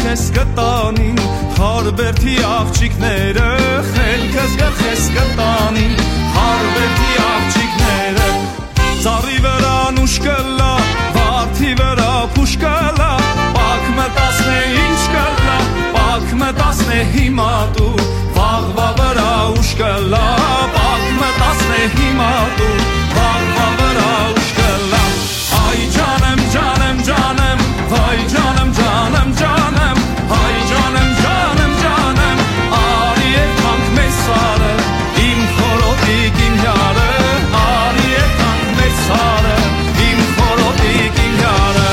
գլխես կտանի Հարբերդի աղջիկները խելքս գլխես կտանի Հարբերդի աղջիկները Ծառի վրա նուշ կլա Վարդի վրա փուշ կլա Պակ մտասն է ինչ կլա Պակ մտասն է հիմա դու Վաղվա վրա ուշ կլա Պակ մտասն է հիմա դու Վաղվա վրա ուշ կլա Այ ջանեմ ջանեմ ջանեմ Վայ ջանեմ ջանեմ ջանեմ Հայ ջանեմ ջանեմ ջանեմ Արի եկանք մեզ սարը Իմ խորոտիկ իմ յարը Արի եկանք մեզ սարը Իմ խորոտիկ իմ յարը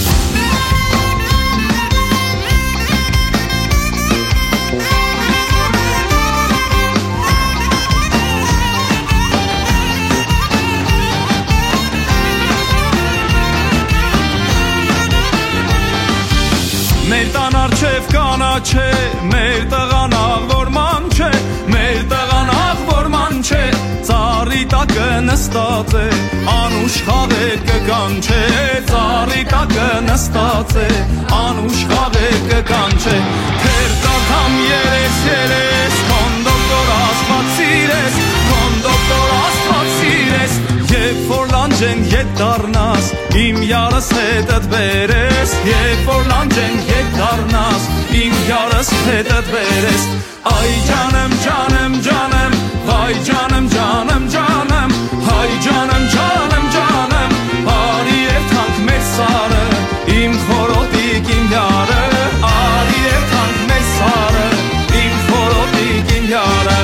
Մեր տան արջև կանաչ է, մեր տղան աղվորման չէ, մեր տղան աղվորման չէ, ծառի տակը նստած է, անուշ խաղեր կկանչե, ծառի տակը նստած է, անուշ խաղեր կկանչե, թեր տակամ երես երես, կոնդոկտոր ասպատ սիրես, կոնդոկտոր ասպատ սիրես, Եվ որ լանջեն ետ դարնաս, իմ յարս հետըտ բերես, Եվ որ լանջեն ետ դարնաս, իմ յարս հետըտ բերես, Այ ջանեմ ջանեմ ջանեմ, վայ ջանեմ ջանեմ ջանեմ, Հայ ջանեմ ջանեմ ջանեմ, արի երթանք մեր սարը, իմ խորոտիկ իմ յարը, արի երթանք մեր սարը, իմ խորոտիկ իմ յարը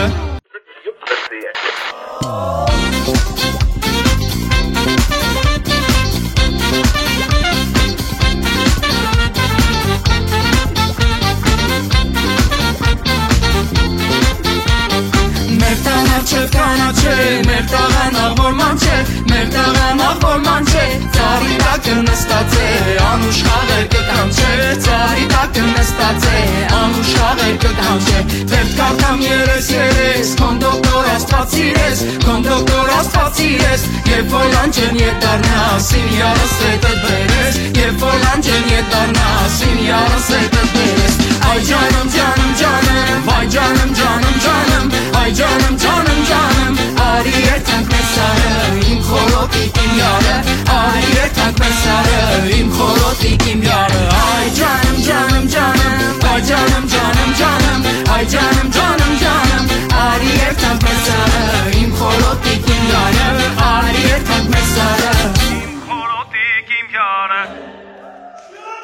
Մեր տղան աղվորման չէ, մեր տղան աղվորման չէ, ծառի տակը նստած է, անուշ խաղեր կկանչե, ծառի տակը նստած է, անուշ խաղեր կկանչե, թերթ կարդամ երես երես, կոնդոկտոր աստված սիրես, կոնդոկտոր աստված սիրես, Եվ որ լանջեն ետ դարնաս, իմ յարս հետըտ բերես, Եվ որ լանջեն ետ դարնաս, իմ յարս հետըտ բերես, Այ ջանեմ ջանեմ ջանեմ, վայ ջանեմ ջանեմ ջանեմ